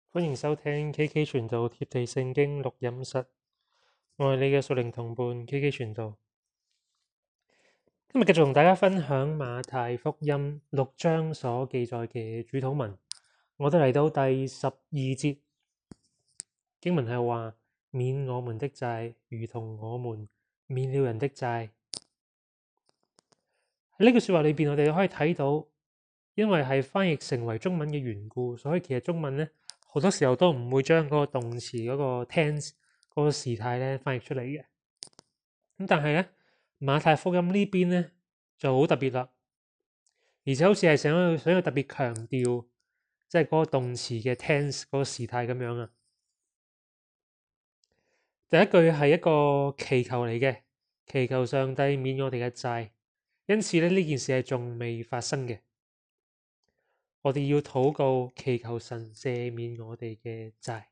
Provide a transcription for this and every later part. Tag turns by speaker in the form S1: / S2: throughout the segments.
S1: 歡迎收聽 KK 傳道貼地聖經錄音室，我係你嘅屬靈同伴 KK 傳道。今日繼續同大家分享馬太福音6章所記載嘅主禱文。我哋嚟到第12節，經文係話：免我們的債，如同我們免了人的債。喺呢句說話裏邊，我哋可以睇到，因為係翻譯成為中文嘅緣故，所以其實中文呢，好多時候都唔會將嗰個動詞嗰個 tense 嗰個時態咧翻譯出嚟嘅。咁但係咧，馬太福音呢邊咧就好特別啦，而且好似係想要特別強調，即係嗰個動詞嘅 tense 嗰個時態咁樣啊。第一句係一個祈求嚟嘅，祈求上帝免我哋嘅債，因此咧呢件事係仲未發生嘅。我哋要禱告，祈求神赦免我哋嘅債。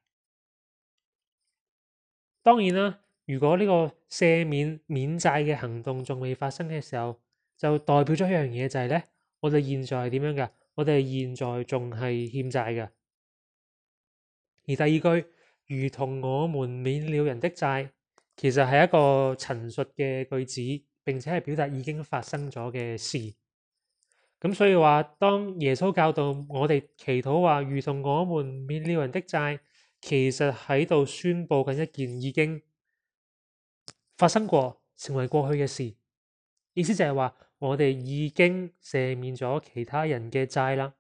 S1: 當然啦，如果呢個赦免免債嘅行動仲未發生嘅時候，就代表咗一樣嘢，就係咧，我哋現在係點樣㗎？我哋現在仲係欠債㗎。而第二句，如同我們免了人的債，其實係一個陳述嘅句子，並且係表達已經發生咗嘅事。咁所以話，當耶穌教導我哋祈禱話，如同我們免了人的債，其實喺度宣佈緊一件已經發生過、成為過去嘅事。意思就係話，我哋已經赦免咗其他人嘅債啦。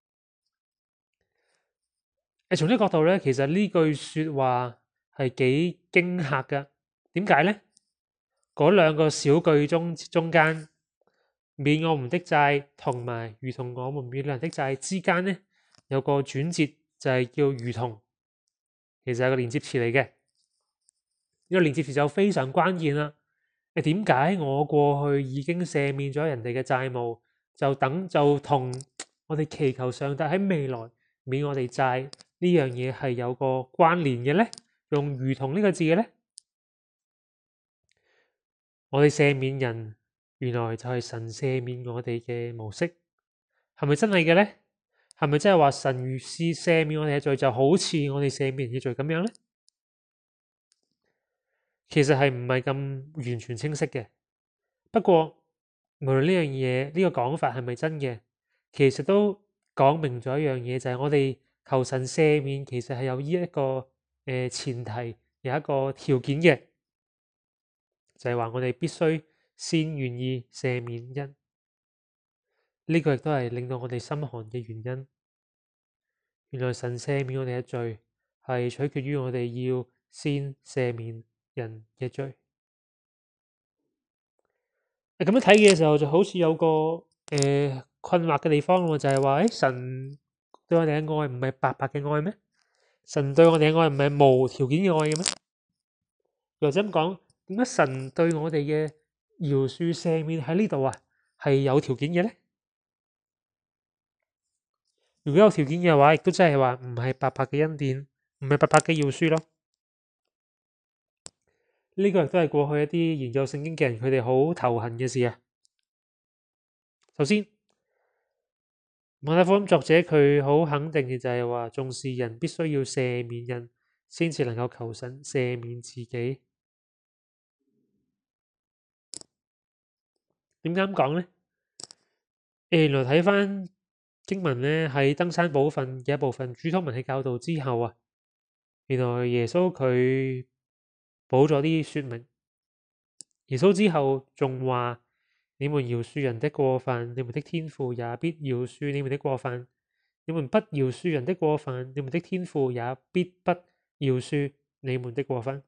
S1: 從呢個角度咧，其實呢句說話係幾驚嚇㗎。點解咧？嗰兩個小句中間，免我們的債同埋如同我們免了人的債之間咧，有個轉折，就係叫如同，其實係個連接詞嚟嘅。呢個連接詞就非常關鍵啦。點解我過去已經赦免咗人哋嘅債務，就同我哋祈求上帝喺未來免我哋債呢樣嘢係有個關聯嘅咧？用如同呢個字嘅咧，我哋赦免人，原來就係神赦免我哋嘅模式，係咪真係嘅咧？係咪真係話神如是赦免我哋嘅罪，就好似我哋赦免人嘅罪咁樣咧？其實係唔係咁完全清晰嘅。不過無論呢樣嘢，呢個講法係咪真嘅，其實都講明咗一樣嘢，就係我哋求神赦免，其實係有呢一個前提，有一個條件嘅，就係話我哋必須先願意赦免人。呢個亦都係令到我哋心寒嘅原因。原來神赦免我哋嘅罪，係取決於我哋要先赦免人嘅罪。咁樣睇嘅時候，就好似有個困惑嘅地方喎，就係話神對我哋嘅愛唔係白白嘅愛咩？神對我哋嘅愛唔係無條件嘅愛嘅咩？又或者咁講，點解神對我哋嘅饒恕赦免喺呢度啊係有條件嘅咧？如果有條件嘅話，亦都真係話唔係白白嘅恩典，唔係白白嘅饒恕咯。呢個亦都係過去一啲研究聖經嘅人，佢哋好頭痕嘅事啊。首先，馬太福音作者佢好肯定嘅就係話，重視人必須要赦免人，先至能夠求神赦免自己。點解咁講咧？原來睇翻經文咧，喺登山寶訓嘅一部分主禱文嘅教導之後啊，原來耶穌佢補咗啲說明。耶穌之後仲話：你們饒恕人的過犯，你們的天父也必饒恕你們的過犯；你們不饒恕人的過犯，你們的天父也必不饒恕你們的過犯。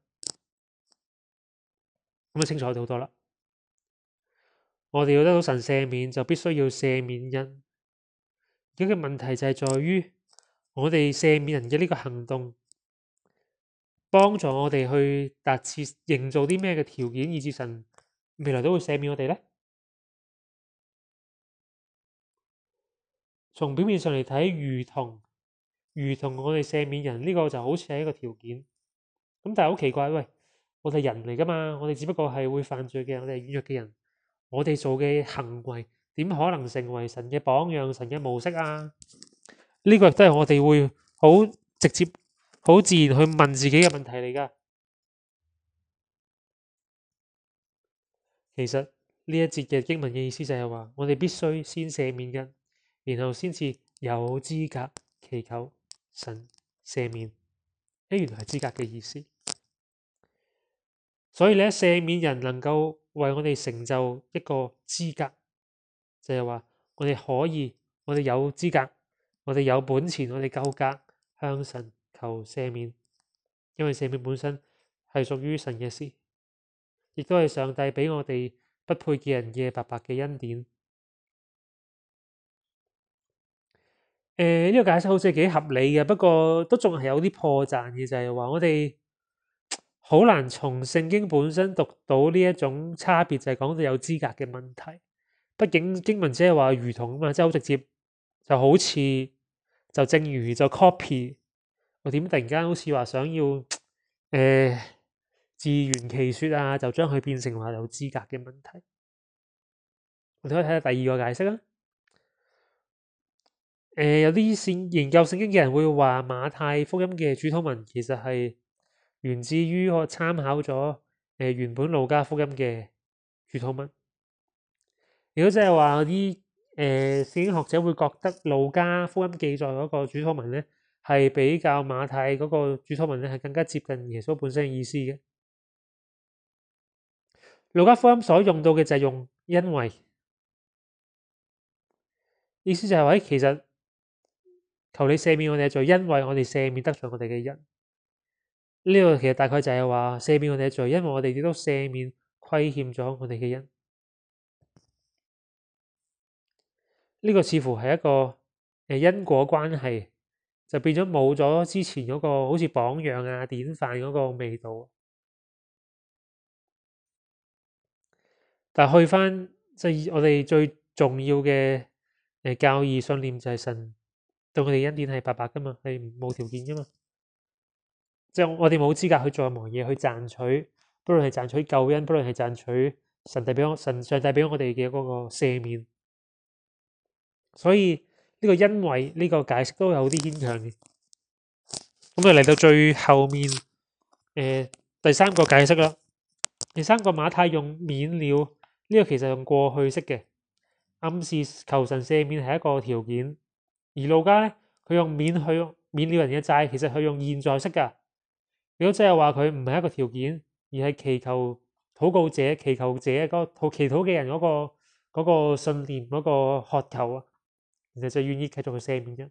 S1: 咁就清楚好多啦。我哋要得到神赦免，就必須要赦免人。而家嘅問題就係在於，我哋赦免人嘅呢個行動，幫助我哋去達至營造啲咩嘅條件，以致神未來都會赦免我哋咧？從表面上嚟睇，如同我哋赦免人呢個就好似係一個條件。咁但係好奇怪，喂，我哋人嚟噶嘛，我哋只不過係會犯罪嘅，我哋係軟弱嘅人，我哋做嘅行為點可能成為神嘅榜樣、神嘅模式啊？呢個亦都係我哋會好直接好自然去問自己嘅問題嚟㗎。其實呢一節嘅經文嘅意思就係話，我哋必須先赦免人，然後先至有資格祈求神赦免。原來係資格嘅意思。所以咧，赦免人能夠為我哋成就一個資格，就係話我哋可以，我哋有資格，我哋有本錢，我哋夠格向神求赦免，因為赦免本身係屬於神嘅事，亦都係上帝俾我哋不配嘅人嘅白白嘅恩典。呢個解釋好似係幾合理嘅，不過都仲係有啲破綻嘅，就係話我哋好難從聖經本身讀到呢一種差別，就係講到有資格嘅問題。畢竟經文只係話如同啊嘛，即係好直接，就好似就正如就 copy。我點突然間好似話想要自圓其說啊，就將佢變成話有資格嘅問題。我哋可以睇下第二個解釋啦。有啲研究聖經嘅人會話馬太福音嘅主禱文其實係源自於我參考咗原本路加福音嘅主禱文。如果即係話啲聖經學者會覺得路加福音記載嗰個主禱文咧係比較馬太嗰個主禱文咧係更加接近耶穌本身嘅意思嘅。路加福音所用到嘅就係用因為，意思就係話其實求你赦免我哋嘅罪，因為我哋赦免得罪我哋嘅人。呢個其實大概就係話赦免我哋嘅罪，因為我哋亦都赦免虧欠咗我哋嘅人。呢個似乎係一個因果關係，就變咗冇咗之前嗰個好似榜樣啊、典範嗰個味道。但係去翻即係我哋最重要嘅教義信念就係神對我哋恩典係白白噶嘛，係冇條件噶嘛。即係我哋冇資格去做任何嘢去賺取，不論係賺取救恩，不論係賺取上帝俾我哋嘅嗰個赦免。所以呢個因為呢個解釋都有啲牽強嘅。咁就嚟到最後面第三個解釋啦。第三個馬太用免了，呢個其實用過去式嘅，暗示求神赦免係一個條件。而路加咧，佢用免了人嘅債，其實佢用現在式噶。如果即係話佢唔係一個條件，而係祈求禱告者、祈求者祈禱嘅人嗰個信念、嗰個渴求啊，然後就願意繼續去赦免啫。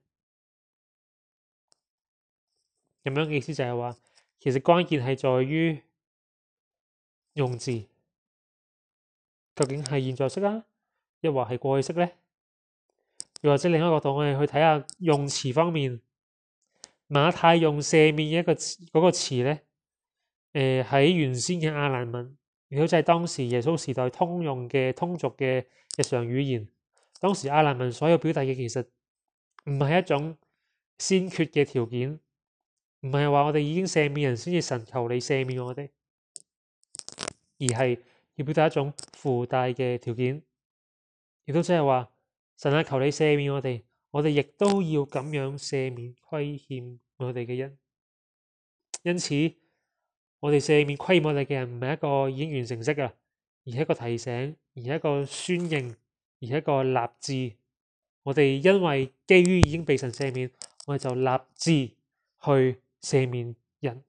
S1: 咁樣嘅意思就係話，其實關鍵係在於用字，究竟係現在式啊，抑或係過去式咧？又或者另一個角度，我哋去睇下用詞方面，馬太用赦免一個嗰個詞咧，喺原先嘅亞蘭文，如果就係當時耶穌時代通用嘅通俗嘅日常語言，當時亞蘭文所有表達嘅其實唔係一種先決嘅條件，唔係話我哋已經赦免人先至神求你赦免我哋，而係要表達一種附帶嘅條件，亦都即係話神啊，求你赦免我哋亦都要咁樣赦免虧欠我哋嘅人。因此，我哋赦免虧欠我哋嘅人唔係一個已經完成式㗎，而係一個提醒，而係一個宣認，而係一個立志。我哋因為基於已經被神赦免，我哋就立志去赦免人。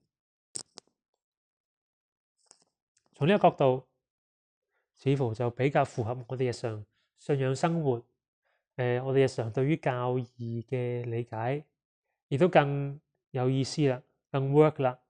S1: 從呢個角度，似乎就比較符合我哋日常信仰生活。我哋日常對於教義嘅理解，亦都更有意思啦，更 work 啦。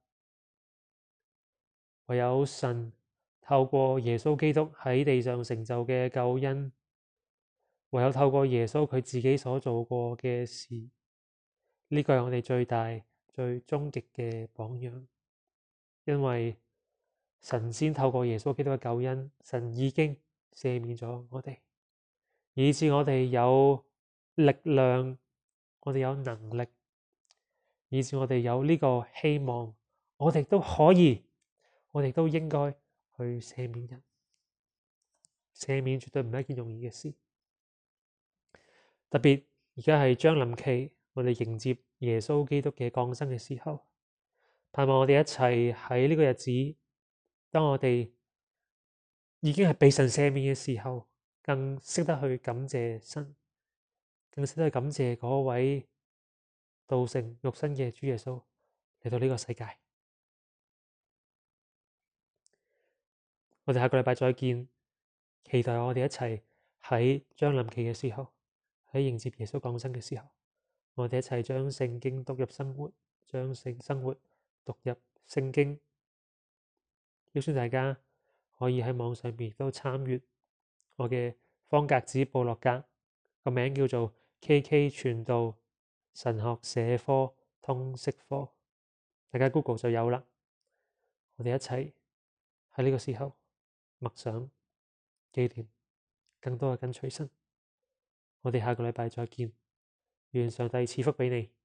S1: 唯有神透過耶穌基督喺地上成就嘅救恩，唯有透過耶穌佢自己所做過嘅事，呢個係我哋最大、最終極嘅榜樣。因為神先透過耶穌基督嘅救恩，神已經赦免咗我哋，以致我哋有力量，我哋有能力，以致我哋有呢個希望，我哋都可以，我哋都應該去赦免人。赦免絕對唔係一件容易嘅事，特別而家係將臨期， 我哋迎接耶穌基督嘅降生嘅時候，盼望我哋一齊喺呢個日子，當我哋已經係被神赦免嘅時候，更識得去感謝神，更識得去感謝嗰位道成肉身嘅主耶穌嚟到呢個世界。我哋下個禮拜再見，期待我哋一齊喺將臨期嘅時候，喺迎接耶穌降生嘅時候，我哋一齊將聖經讀入生活，將生活讀入聖經。邀請大家可以喺網上面都參閱我嘅方格子部落格，個名叫做 KK 傳道神學社科通識課，大家 Google 就有啦。我哋一齊喺呢個時候默想紀念更多嘅跟隨神。我哋下個禮拜再見，願上帝賜福俾你。